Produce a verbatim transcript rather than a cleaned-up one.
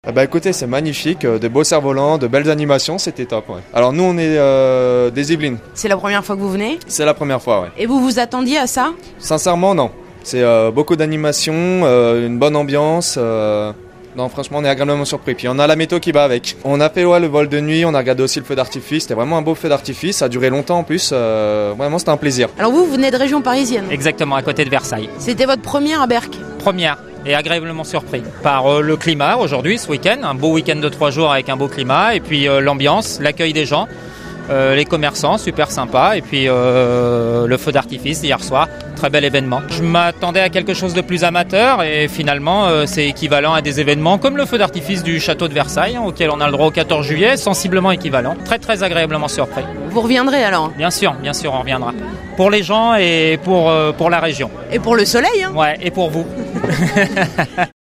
Eh ben écoutez, c'est magnifique, euh, de beaux cerfs-volants, de belles animations, c'était top. Ouais. Alors nous on est euh, des Yvelines. C'est la première fois que vous venez ? C'est la première fois, ouais. Et vous vous attendiez à ça ? Sincèrement, non. C'est euh, beaucoup d'animations, euh, une bonne ambiance. Euh... Non, franchement, on est agréablement surpris. Puis on a la météo qui va avec. On a fait ouais, le vol de nuit, on a regardé aussi le feu d'artifice. C'était vraiment un beau feu d'artifice. Ça a duré longtemps en plus. Euh... Vraiment, c'était un plaisir. Alors vous, vous venez de région parisienne ? Exactement, à côté de Versailles. C'était votre première à Berck ? Première. Et agréablement surpris par euh, le climat aujourd'hui, ce week-end. Un beau week-end de trois jours avec un beau climat. Et puis euh, l'ambiance, l'accueil des gens. Euh, les commerçants, super sympa, et puis euh, le feu d'artifice hier soir, très bel événement. Je m'attendais à quelque chose de plus amateur et finalement euh, c'est équivalent à des événements comme le feu d'artifice du château de Versailles, hein, auquel on a le droit au quatorze juillet, sensiblement équivalent. Très très agréablement surpris. Vous reviendrez alors ? Bien sûr, bien sûr, on reviendra. Pour les gens et pour, euh, pour la région. Et pour le soleil, hein ? Ouais, et pour vous.